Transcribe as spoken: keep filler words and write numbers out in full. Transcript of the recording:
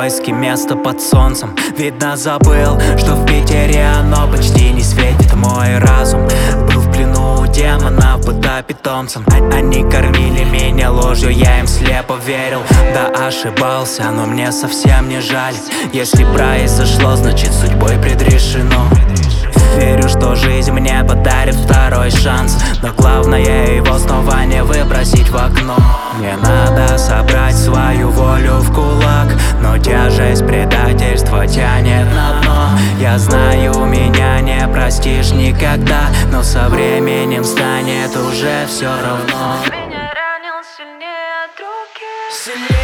поиски места под солнцем. Видно, забыл, что в Питере оно почти не светит. Мой разум был в плену у демонов, будто питомцем. Они кормили меня ложью, я им слепо верил. Да, ошибался, но мне совсем не жаль. Если произошло, значит судьбой предрешено. Верю, что жизнь мне подарит второй шанс, но главное его снова не выбросить в окно. Мне надо собрать свою волю в кулак, но тяжесть предательства тянет на дно. Я знаю, меня не простишь никогда, но со временем станет уже все равно. Меня ранил сильнее других.